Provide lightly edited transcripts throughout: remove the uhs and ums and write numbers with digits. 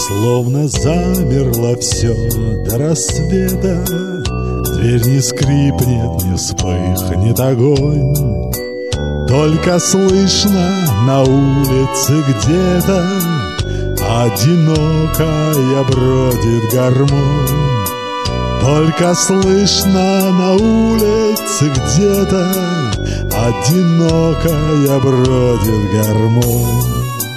Словно замерло все до рассвета, дверь не скрипнет, не вспыхнет огонь. Только слышно на улице где-то одинокая бродит гармонь. Только слышно на улице где-то одинокая бродит гармонь.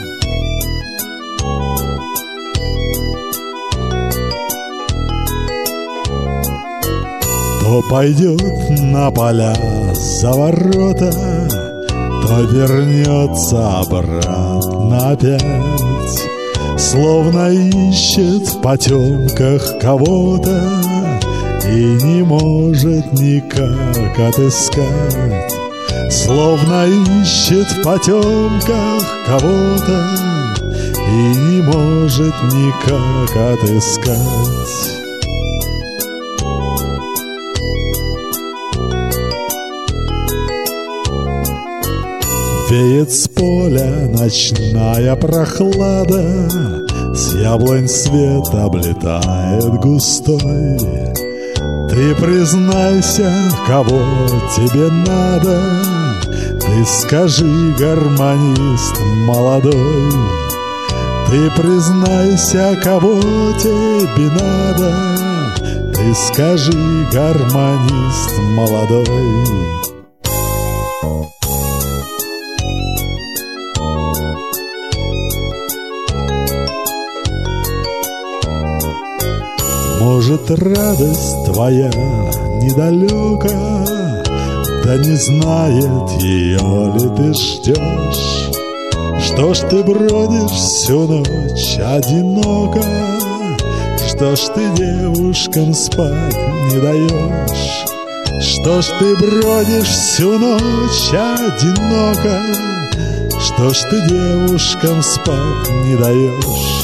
То пойдет на поля за ворота, то вернется обратно опять, словно ищет в потемках кого-то и не может никак отыскать. Словно ищет в потемках кого-то и не может никак отыскать. Веет с поля ночная прохлада, с яблонь свет облетает густой. Ты признайся, кого тебе надо, ты скажи, гармонист молодой. Ты признайся, кого тебе надо, ты скажи, гармонист молодой. Может, радость твоя недалека, да не знает ее ли ты ждешь. Что ж ты бродишь всю ночь одиноко, что ж ты девушкам спать не даешь. Что ж ты бродишь всю ночь одиноко, что ж ты девушкам спать не даешь.